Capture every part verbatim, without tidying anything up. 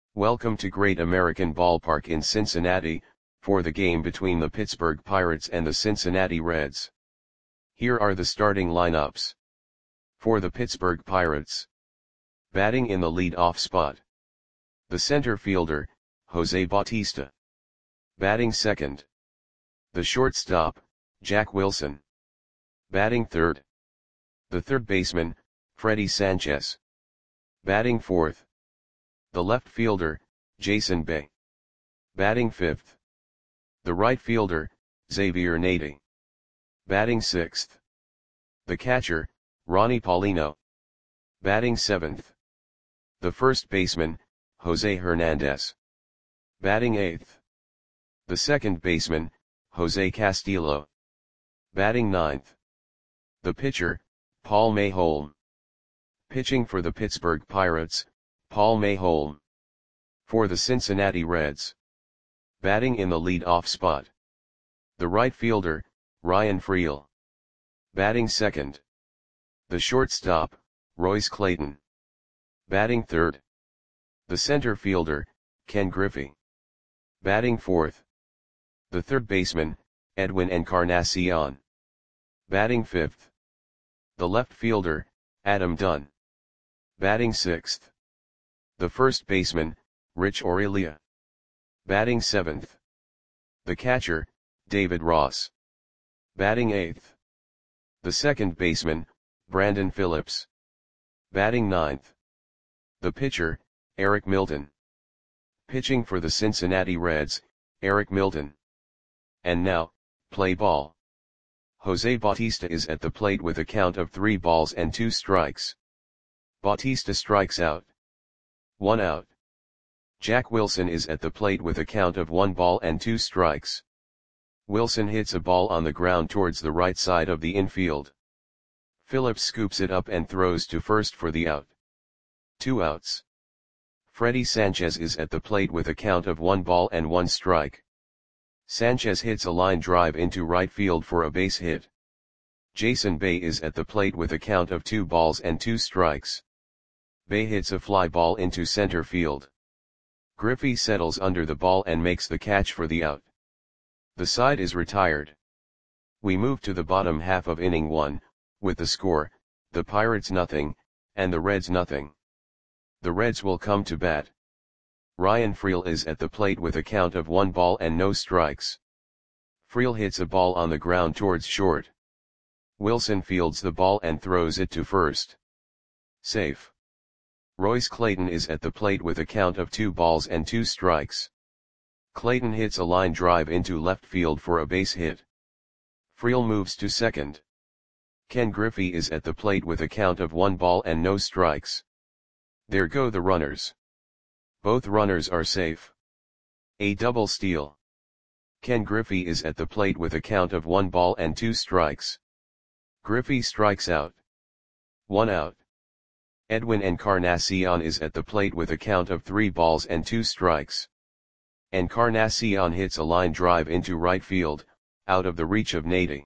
Welcome to Great American Ballpark in Cincinnati, for the game between the Pittsburgh Pirates and the Cincinnati Reds. Here are the starting lineups. For the Pittsburgh Pirates. Batting in the lead-off spot. The center fielder, Jose Bautista. Batting second. The shortstop, Jack Wilson. Batting third. The third baseman, Freddie Sanchez. Batting fourth. The left fielder, Jason Bay. Batting fifth. The right fielder, Xavier Nady. Batting sixth. The catcher, Ronnie Paulino. Batting seventh. The first baseman, Jose Hernandez. Batting eighth. The second baseman, Jose Castillo. Batting ninth. The pitcher, Paul Mayholm. Pitching for the Pittsburgh Pirates, Paul Mayholm. For the Cincinnati Reds. Batting in the lead-off spot. The right fielder, Ryan Freel. Batting second. The shortstop, Royce Clayton. Batting third. The center fielder, Ken Griffey. Batting fourth. The third baseman, Edwin Encarnacion. Batting fifth. The left fielder, Adam Dunn. Batting sixth. The first baseman, Rich Aurelia. Batting seventh. The catcher, David Ross. Batting eighth. The second baseman, Brandon Phillips. Batting ninth. The pitcher, Eric Milton. Pitching for the Cincinnati Reds, Eric Milton. And now, play ball. Jose Bautista is at the plate with a count of three balls and two strikes. Bautista strikes out. One out. Jack Wilson is at the plate with a count of one ball and two strikes. Wilson hits a ball on the ground towards the right side of the infield. Phillips scoops it up and throws to first for the out. Two outs. Freddie Sanchez is at the plate with a count of one ball and one strike. Sanchez hits a line drive into right field for a base hit. Jason Bay is at the plate with a count of two balls and two strikes. Bay hits a fly ball into center field. Griffey settles under the ball and makes the catch for the out. The side is retired. We move to the bottom half of inning one, with the score, the Pirates nothing, and the Reds nothing. The Reds will come to bat. Ryan Freel is at the plate with a count of one ball and no strikes. Freel hits a ball on the ground towards short. Wilson fields the ball and throws it to first. Safe. Royce Clayton is at the plate with a count of two balls and two strikes. Clayton hits a line drive into left field for a base hit. Freel moves to second. Ken Griffey is at the plate with a count of one ball and no strikes. There go the runners. Both runners are safe. A double steal. Ken Griffey is at the plate with a count of one ball and two strikes. Griffey strikes out. One out. Edwin Encarnacion is at the plate with a count of three balls and two strikes. Encarnacion hits a line drive into right field, out of the reach of Nady.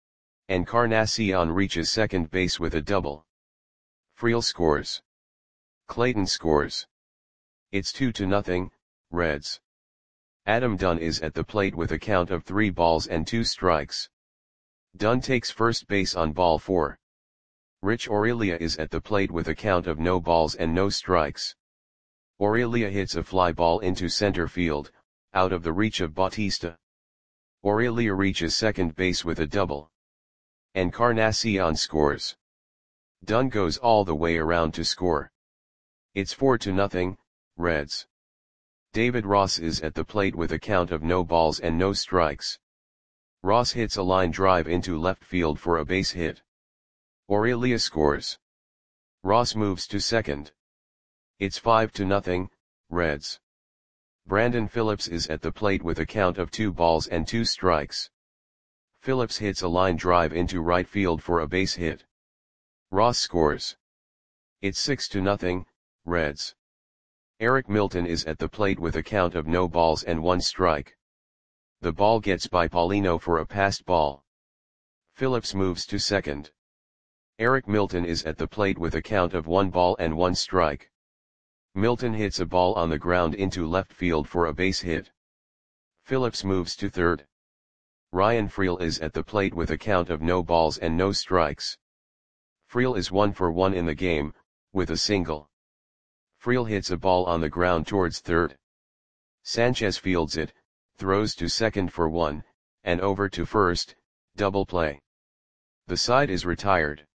Encarnacion reaches second base with a double. Freel scores. Clayton scores. It's two to nothing, Reds. Adam Dunn is at the plate with a count of three balls and two strikes. Dunn takes first base on ball four. Rich Aurelia is at the plate with a count of no balls and no strikes. Aurelia hits a fly ball into center field, out of the reach of Bautista. Aurelia reaches second base with a double. Encarnacion scores. Dunn goes all the way around to score. It's four to nothing, Reds. David Ross is at the plate with a count of no balls and no strikes. Ross hits a line drive into left field for a base hit. Aurelia scores. Ross moves to second. It's five to nothing, Reds. Brandon Phillips is at the plate with a count of two balls and two strikes. Phillips hits a line drive into right field for a base hit. Ross scores. It's six to nothing, Reds. Eric Milton is at the plate with a count of no balls and one strike. The ball gets by Paulino for a passed ball. Phillips moves to second. Eric Milton is at the plate with a count of one ball and one strike. Milton hits a ball on the ground into left field for a base hit. Phillips moves to third. Ryan Freel is at the plate with a count of no balls and no strikes. Freel is one for one in the game, with a single. Freel hits a ball on the ground towards third. Sanchez fields it, throws to second for one, and over to first, double play. The side is retired.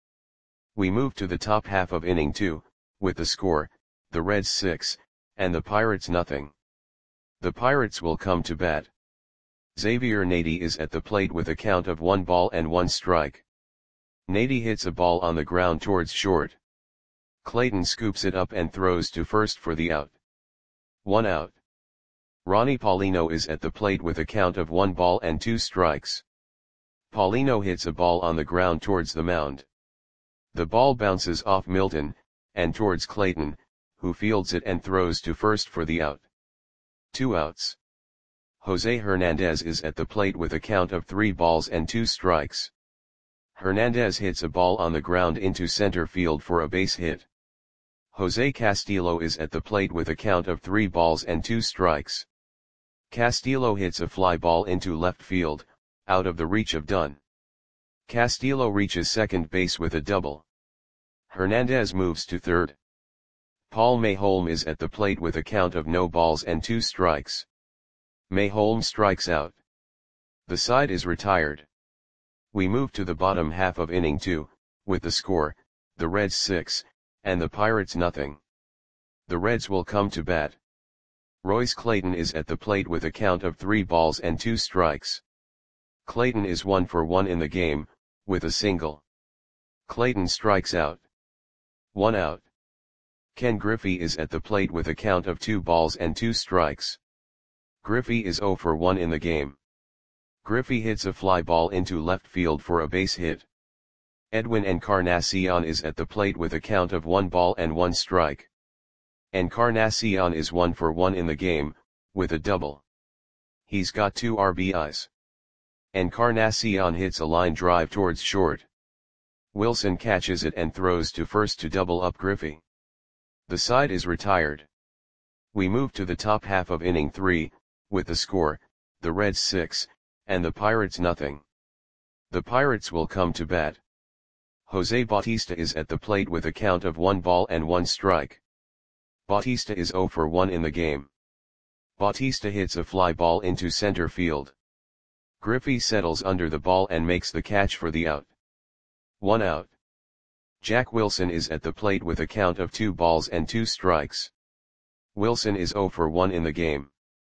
We move to the top half of inning two, with the score, the Reds six, and the Pirates nothing. The Pirates will come to bat. Xavier Nady is at the plate with a count of one ball and one strike. Nady hits a ball on the ground towards short. Clayton scoops it up and throws to first for the out. One out. Ronnie Paulino is at the plate with a count of one ball and two strikes. Paulino hits a ball on the ground towards the mound. The ball bounces off Milton, and towards Clayton, who fields it and throws to first for the out. Two outs. Jose Hernandez is at the plate with a count of three balls and two strikes. Hernandez hits a ball on the ground into center field for a base hit. Jose Castillo is at the plate with a count of three balls and two strikes. Castillo hits a fly ball into left field, out of the reach of Dunn. Castillo reaches second base with a double. Hernandez moves to third. Paul Mayholm is at the plate with a count of no balls and two strikes. Mayholm strikes out. The side is retired. We move to the bottom half of inning two, with the score, the Reds six, and the Pirates nothing. The Reds will come to bat. Royce Clayton is at the plate with a count of three balls and two strikes. Clayton is one for one in the game, with a single. Clayton strikes out. One out. Ken Griffey is at the plate with a count of two balls and two strikes. Griffey is zero for one in the game. Griffey hits a fly ball into left field for a base hit. Edwin Encarnacion is at the plate with a count of one ball and one strike. Encarnacion is one for one in the game, with a double. He's got two R B Is. Encarnacion hits a line drive towards short. Wilson catches it and throws to first to double up Griffey. The side is retired. We move to the top half of inning three, with the score, the Reds six, and the Pirates nothing. The Pirates will come to bat. Jose Bautista is at the plate with a count of one ball and one strike. Bautista is zero for one in the game. Bautista hits a fly ball into center field. Griffey settles under the ball and makes the catch for the out. One out. Jack Wilson is at the plate with a count of two balls and two strikes. Wilson is zero for one in the game.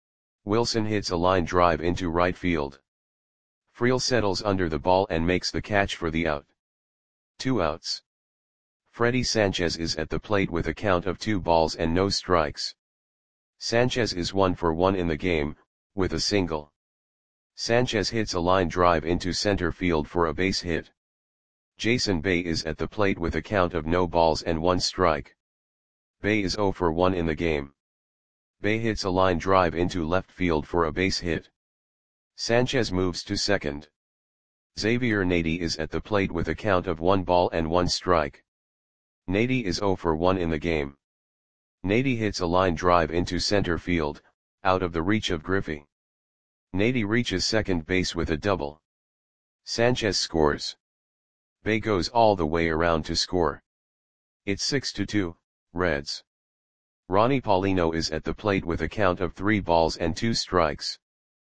Wilson hits a line drive into right field. Freel settles under the ball and makes the catch for the out. Two outs. Freddie Sanchez is at the plate with a count of two balls and no strikes. Sanchez is one for one in the game, with a single. Sanchez hits a line drive into center field for a base hit. Jason Bay is at the plate with a count of no balls and one strike. Bay is zero for one in the game. Bay hits a line drive into left field for a base hit. Sanchez moves to second. Xavier Nady is at the plate with a count of one ball and one strike. Nady is zero for one in the game. Nady hits a line drive into center field, out of the reach of Griffey. Nady reaches second base with a double. Sanchez scores. Bay goes all the way around to score. It's six to two, Reds. Ronnie Paulino is at the plate with a count of three balls and two strikes.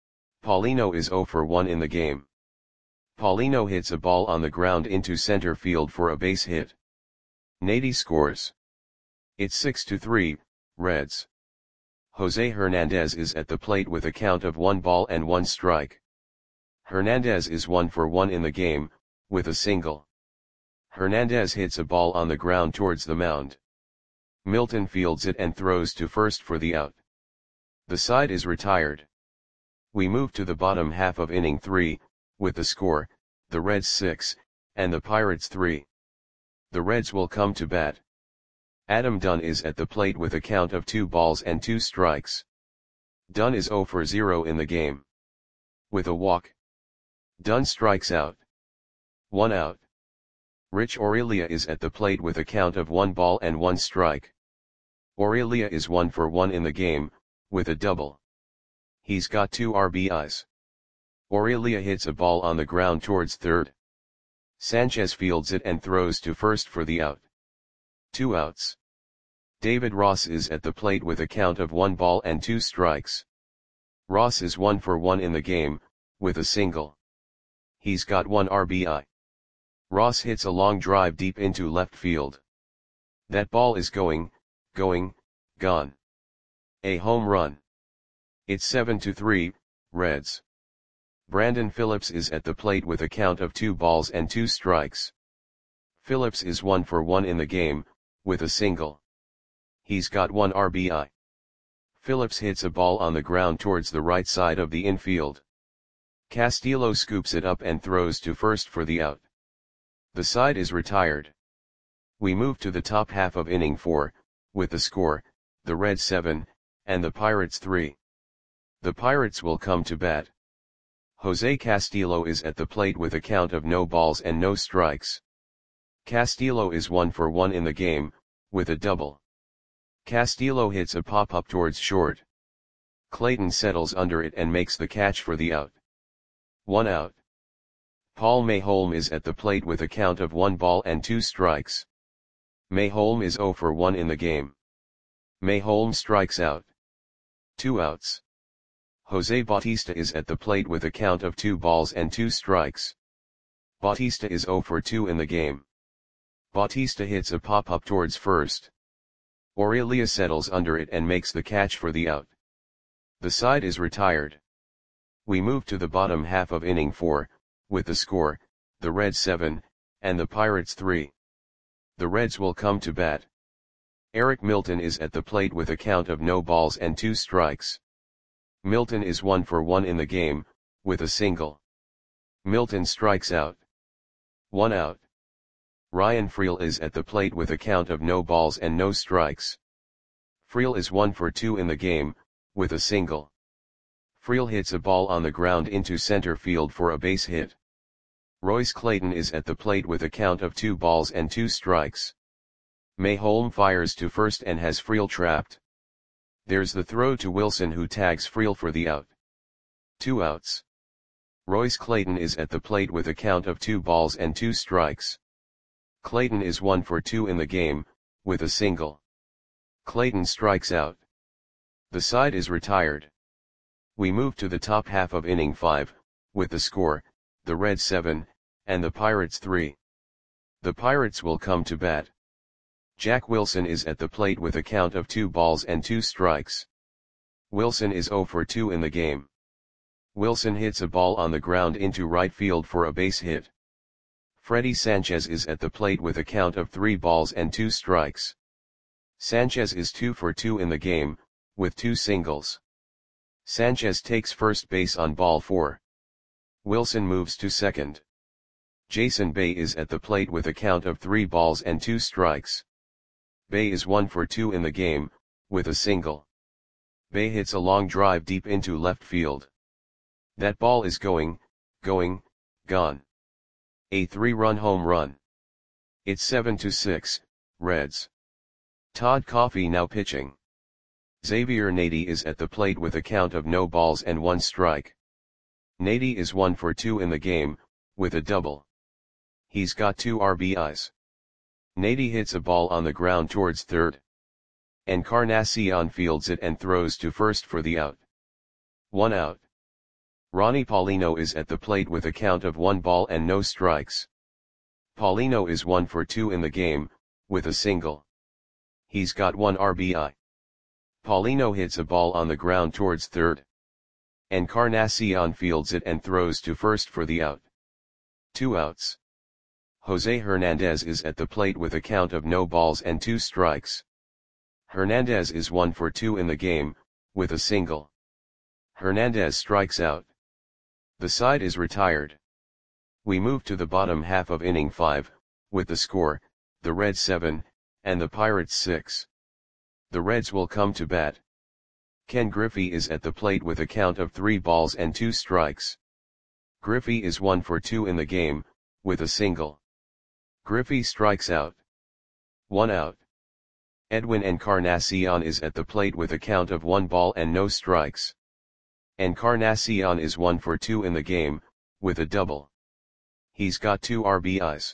Paulino is zero for one in the game. Paulino hits a ball on the ground into center field for a base hit. Nady scores. It's six to three, Reds. Jose Hernandez is at the plate with a count of one ball and one strike. Hernandez is one for one in the game, with a single. Hernandez hits a ball on the ground towards the mound. Milton fields it and throws to first for the out. The side is retired. We move to the bottom half of inning three, with the score, the Reds six, and the Pirates three. The Reds will come to bat. Adam Dunn is at the plate with a count of two balls and two strikes. Dunn is zero for zero in the game. With a walk. Dunn strikes out. One out. Rich Aurelia is at the plate with a count of one ball and one strike. Aurelia is one for one in the game, with a double. He's got two R B Is. Aurelia hits a ball on the ground towards third. Sanchez fields it and throws to first for the out. Two outs. David Ross is at the plate with a count of one ball and two strikes. Ross is one for one in the game, with a single. He's got one R B I. Ross hits a long drive deep into left field. That ball is going, going, gone. A home run. It's seven to three, Reds. Brandon Phillips is at the plate with a count of two balls and two strikes. Phillips is one for one in the game, with a single. He's got one R B I. Phillips hits a ball on the ground towards the right side of the infield. Castillo scoops it up and throws to first for the out. The side is retired. We move to the top half of inning four, with the score, the Reds seven, and the Pirates three. The Pirates will come to bat. Jose Castillo is at the plate with a count of no balls and no strikes. Castillo is one for one in the game, with a double. Castillo hits a pop-up towards short. Clayton settles under it and makes the catch for the out. One out. Paul Mayholm is at the plate with a count of one ball and two strikes. Mayholm is zero for one in the game. Mayholm strikes out. Two outs. Jose Bautista is at the plate with a count of two balls and two strikes. Bautista is zero for two in the game. Bautista hits a pop-up towards first. Aurelia settles under it and makes the catch for the out. The side is retired. We move to the bottom half of inning four, with the score, the Reds seven, and the Pirates three. The Reds will come to bat. Eric Milton is at the plate with a count of no balls and two strikes. Milton is one for one in the game, with a single. Milton strikes out. One out. Ryan Freel is at the plate with a count of no balls and no strikes. Freel is one for two in the game, with a single. Freel hits a ball on the ground into center field for a base hit. Royce Clayton is at the plate with a count of two balls and two strikes. Mayholm fires to first and has Freel trapped. There's the throw to Wilson, who tags Freel for the out. Two outs. Royce Clayton is at the plate with a count of two balls and two strikes. Clayton is one for two in the game, with a single. Clayton strikes out. The side is retired. We move to the top half of inning five, with the score, the Reds seven, and the Pirates three. The Pirates will come to bat. Jack Wilson is at the plate with a count of two balls and two strikes. Wilson is zero for two in the game. Wilson hits a ball on the ground into right field for a base hit. Freddie Sanchez is at the plate with a count of three balls and two strikes. Sanchez is two for two in the game, with two singles. Sanchez takes first base on ball four. Wilson moves to second. Jason Bay is at the plate with a count of three balls and two strikes. Bay is one for two in the game, with a single. Bay hits a long drive deep into left field. That ball is going, going, gone. A three-run home run. It's seven to six, Reds. Todd Coffey now pitching. Xavier Nady is at the plate with a count of no balls and one strike. Nady is one for two in the game, with a double. He's got two R B Is. Nady hits a ball on the ground towards third. Encarnacion fields it and throws to first for the out. One out. Ronnie Paulino is at the plate with a count of one ball and no strikes. Paulino is one for two in the game, with a single. He's got one R B I. Paulino hits a ball on the ground towards third. Encarnacion fields it and throws to first for the out. Two outs. Jose Hernandez is at the plate with a count of no balls and two strikes. Hernandez is one for two in the game, with a single. Hernandez strikes out. The side is retired. We move to the bottom half of inning five, with the score, the Reds seven, and the Pirates six. The Reds will come to bat. Ken Griffey is at the plate with a count of three balls and two strikes. Griffey is one for two in the game, with a single. Griffey strikes out. One out. Edwin Encarnacion is at the plate with a count of one ball and no strikes. Encarnacion is one for two in the game, with a double. He's got two R B Is.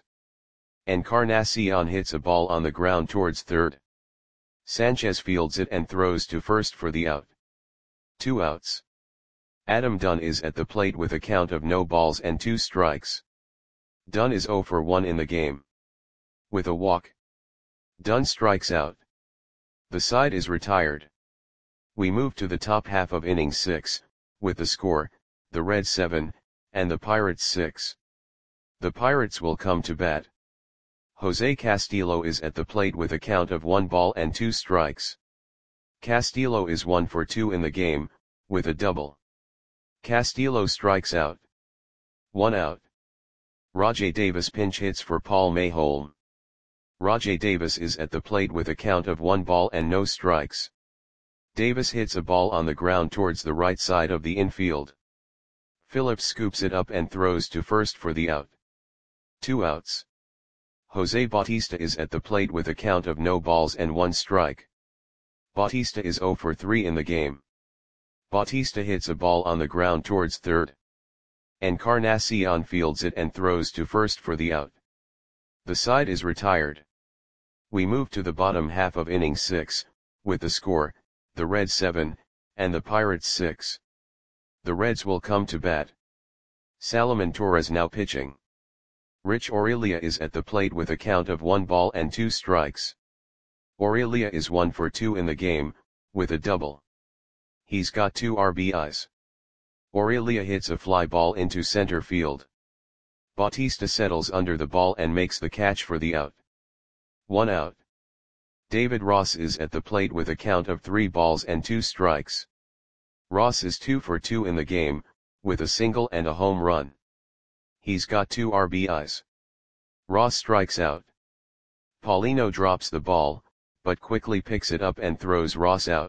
Encarnacion hits a ball on the ground towards third. Sanchez fields it and throws to first for the out. Two outs. Adam Dunn is at the plate with a count of no balls and two strikes. Dunn is zero for one in the game. With a walk, Dunn strikes out. The side is retired. We move to the top half of inning six, with the score, the Reds seven, and the Pirates six. The Pirates will come to bat. Jose Castillo is at the plate with a count of one ball and two strikes. Castillo is one for two in the game, with a double. Castillo strikes out. One out. Rajai Davis pinch hits for Paul Mayholm. Rajai Davis is at the plate with a count of one ball and no strikes. Davis hits a ball on the ground towards the right side of the infield. Phillips scoops it up and throws to first for the out. Two outs. Jose Bautista is at the plate with a count of no balls and one strike. Bautista is zero for three in the game. Bautista hits a ball on the ground towards third. Encarnacion fields it and throws to first for the out. The side is retired. We move to the bottom half of inning six, with the score, the Reds seven, and the Pirates six. The Reds will come to bat. Salomon Torres now pitching. Rich Aurelia is at the plate with a count of one ball and two strikes. Aurelia is one for two in the game, with a double. He's got two R B Is. Aurelia hits a fly ball into center field. Bautista settles under the ball and makes the catch for the out. One out. David Ross is at the plate with a count of three balls and two strikes. Ross is two for two in the game, with a single and a home run. He's got two R B Is. Ross strikes out. Paulino drops the ball, but quickly picks it up and throws Ross out.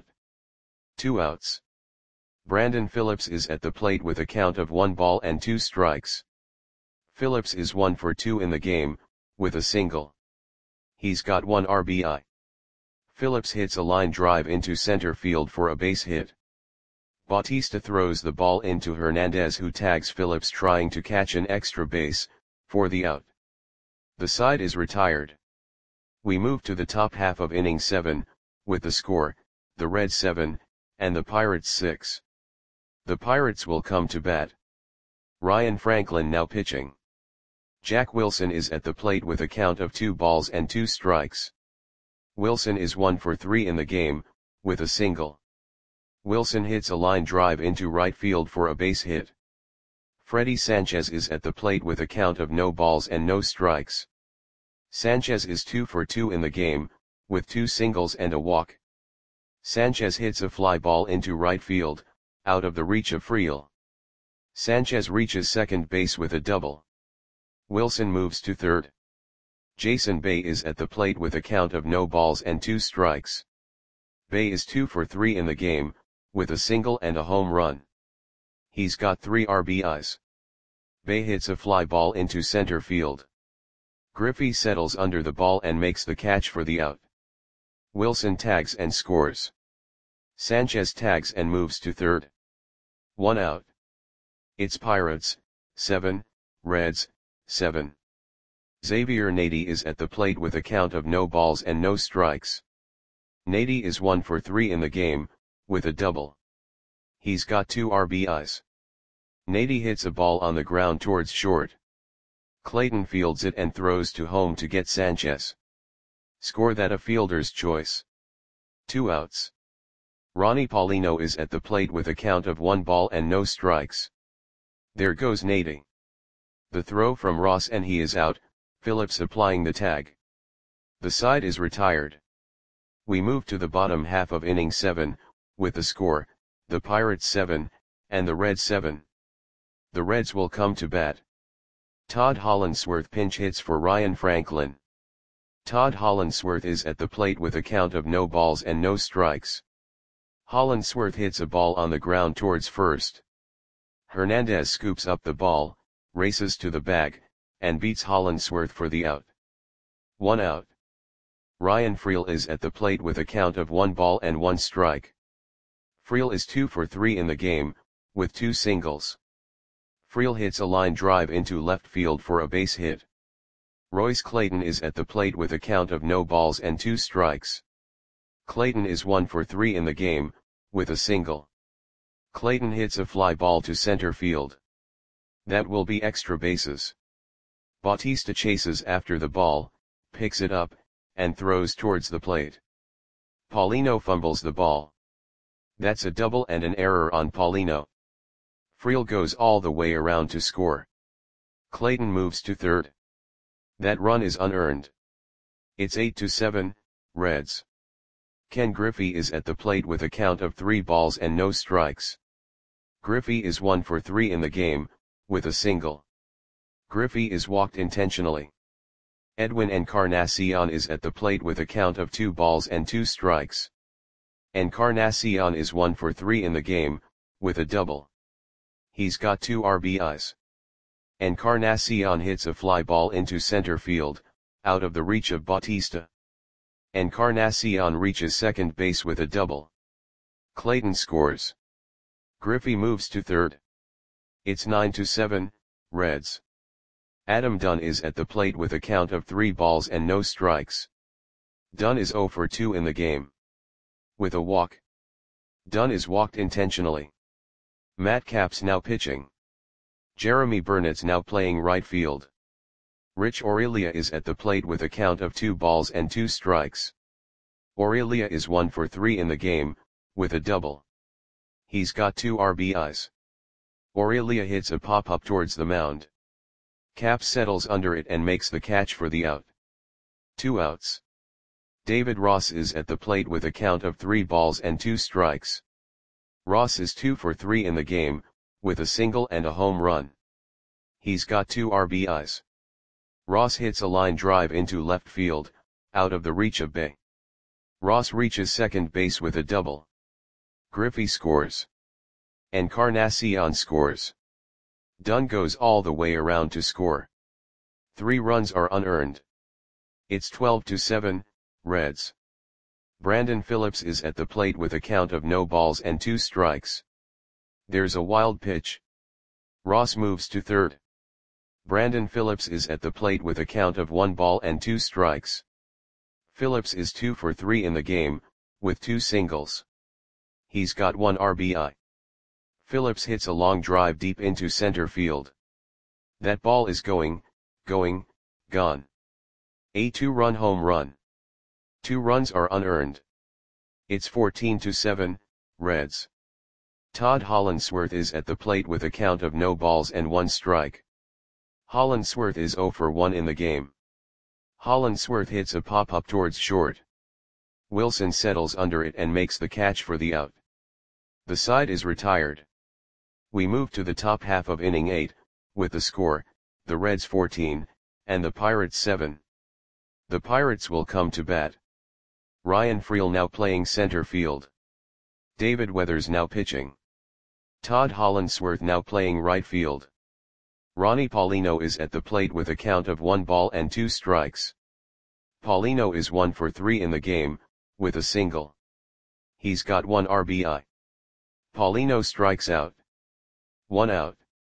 Two outs. Brandon Phillips is at the plate with a count of one ball and two strikes. Phillips is one for two in the game, with a single. He's got one R B I. Phillips hits a line drive into center field for a base hit. Bautista throws the ball into Hernandez, who tags Phillips trying to catch an extra base, for the out. The side is retired. We move to the top half of inning seven, with the score, the Reds seven, and the Pirates six. The Pirates will come to bat. Ryan Franklin now pitching. Jack Wilson is at the plate with a count of two balls and two strikes. Wilson is one for three in the game, with a single. Wilson hits a line drive into right field for a base hit. Freddy Sanchez is at the plate with a count of no balls and no strikes. Sanchez is two for two in the game, with two singles and a walk. Sanchez hits a fly ball into right field, out of the reach of Friel. Sanchez reaches second base with a double. Wilson moves to third. Jason Bay is at the plate with a count of no balls and two strikes. Bay is two for three in the game, with a single and a home run. He's got three R B Is. Bay hits a fly ball into center field. Griffey settles under the ball and makes the catch for the out. Wilson tags and scores. Sanchez tags and moves to third. One out. It's Pirates, seven, Reds, seven. Xavier Nady is at the plate with a count of no balls and no strikes. Nady is one for three in the game, with a double. He's got two R B Is. Nady hits a ball on the ground towards short. Clayton fields it and throws to home to get Sanchez. Score that a fielder's choice. Two outs. Ronnie Paulino is at the plate with a count of one ball and no strikes. There goes Nady. The throw from Ross and he is out, Phillips applying the tag. The side is retired. We move to the bottom half of inning seven, with the score, the Pirates seven, and the Reds seven. The Reds will come to bat. Todd Hollandsworth pinch hits for Ryan Franklin. Todd Hollandsworth is at the plate with a count of no balls and no strikes. Hollandsworth hits a ball on the ground towards first. Hernandez scoops up the ball, races to the bag, and beats Hollandsworth for the out. One out. Ryan Friel is at the plate with a count of one ball and one strike. Friel is two for three in the game, with two singles. Friel hits a line drive into left field for a base hit. Royce Clayton is at the plate with a count of no balls and two strikes. Clayton is one for three in the game, with a single. Clayton hits a fly ball to center field. That will be extra bases. Bautista chases after the ball, picks it up, and throws towards the plate. Paulino fumbles the ball. That's a double and an error on Paulino. Friel goes all the way around to score. Clayton moves to third. That run is unearned. It's eight to seven, Reds. Ken Griffey is at the plate with a count of three balls and no strikes. Griffey is one for three in the game, with a single. Griffey is walked intentionally. Edwin Encarnacion is at the plate with a count of two balls and two strikes. Encarnacion is one for three in the game, with a double. He's got two R B Is. Encarnacion hits a fly ball into center field, out of the reach of Bautista. Encarnacion reaches second base with a double. Clayton scores. Griffey moves to third. It's nine to seven, Reds. Adam Dunn is at the plate with a count of three balls and no strikes. Dunn is zero for two in the game. With a walk. Dunn is walked intentionally. Matt Capps now pitching. Jeremy Burnett's now playing right field. Rich Aurelia is at the plate with a count of two balls and two strikes. Aurelia is one for three in the game, with a double. He's got two R B Is. Aurelia hits a pop-up towards the mound. Capps settles under it and makes the catch for the out. Two outs. David Ross is at the plate with a count of three balls and two strikes. Ross is two for three in the game, with a single and a home run. He's got two R B Is. Ross hits a line drive into left field, out of the reach of Bay. Ross reaches second base with a double. Griffey scores. Encarnacion scores. Dunn goes all the way around to score. Three runs are unearned. It's twelve to seven, Reds. Brandon Phillips is at the plate with a count of no balls and two strikes. There's a wild pitch. Ross moves to third. Brandon Phillips is at the plate with a count of one ball and two strikes. Phillips is two for three in the game, with two singles. He's got one R B I. Phillips hits a long drive deep into center field. That ball is going, going, gone. A two-run home run. Two runs are unearned. It's fourteen to seven, Reds. Todd Hollandsworth is at the plate with a count of no balls and one strike. Hollandsworth is zero for one in the game. Hollandsworth hits a pop-up towards short. Wilson settles under it and makes the catch for the out. The side is retired. We move to the top half of inning eight, with the score, the Reds fourteen, and the Pirates seven. The Pirates will come to bat. Ryan Friel now playing center field. David Weathers now pitching. Todd Hollandsworth now playing right field. Ronnie Paulino is at the plate with a count of one ball and two strikes. Paulino is one for three in the game, with a single. He's got one R B I. Paulino strikes out. One out.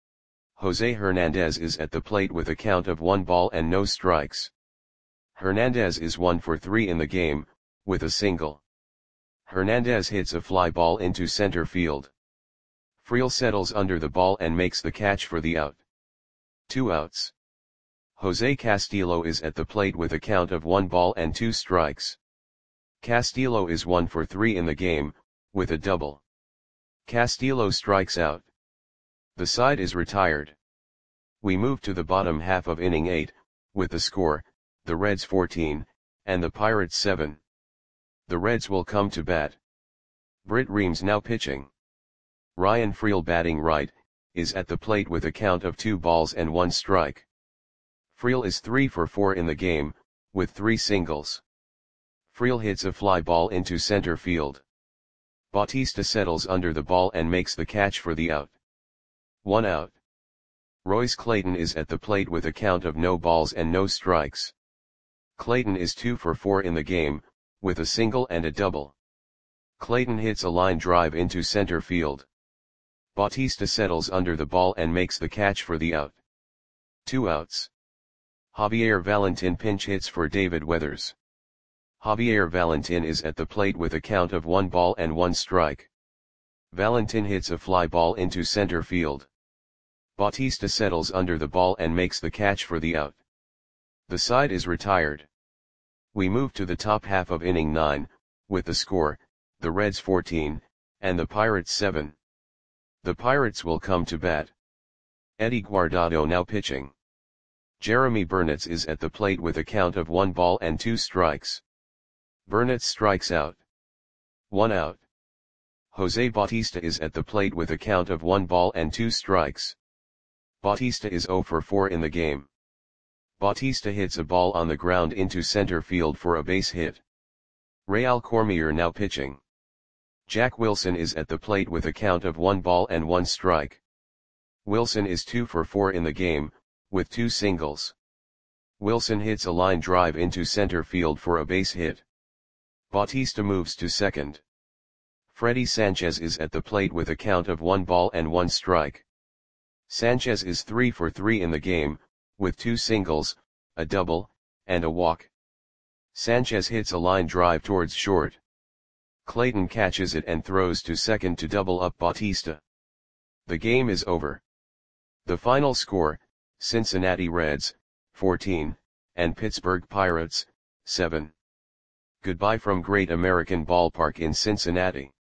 Jose Hernandez is at the plate with a count of one ball and no strikes. Hernandez is one for three in the game, with a single. Hernandez hits a fly ball into center field. Friel settles under the ball and makes the catch for the out. Two outs. Jose Castillo is at the plate with a count of one ball and two strikes. Castillo is one for three in the game, with a double. Castillo strikes out. The side is retired. We move to the bottom half of inning eight, with the score, the Reds fourteen, and the Pirates seven. The Reds will come to bat. Britt Reams now pitching. Ryan Friel batting right, is at the plate with a count of two balls and one strike. Friel is three for four in the game, with three singles. Friel hits a fly ball into center field. Bautista settles under the ball and makes the catch for the out. One out. Royce Clayton is at the plate with a count of no balls and no strikes. Clayton is two for four in the game, with a single and a double. Clayton hits a line drive into center field. Bautista settles under the ball and makes the catch for the out. Two outs. Javier Valentin pinch hits for David Weathers. Javier Valentin is at the plate with a count of one ball and one strike. Valentin hits a fly ball into center field. Bautista settles under the ball and makes the catch for the out. The side is retired. We move to the top half of inning nine, with the score, the Reds fourteen, and the Pirates seven. The Pirates will come to bat. Eddie Guardado now pitching. Jeremy Burnitz is at the plate with a count of one ball and two strikes. Burnitz strikes out. One out. Jose Bautista is at the plate with a count of one ball and two strikes. Bautista is zero for four in the game. Bautista hits a ball on the ground into center field for a base hit. Real Cormier now pitching. Jack Wilson is at the plate with a count of one ball and one strike. Wilson is two for four in the game, with two singles. Wilson hits a line drive into center field for a base hit. Bautista moves to second. Freddy Sanchez is at the plate with a count of one ball and one strike. Sanchez is three for three in the game, with two singles, a double, and a walk. Sanchez hits a line drive towards short. Clayton catches it and throws to second to double up Bautista. The game is over. The final score, Cincinnati Reds, fourteen, and Pittsburgh Pirates, seven. Goodbye from Great American Ballpark in Cincinnati.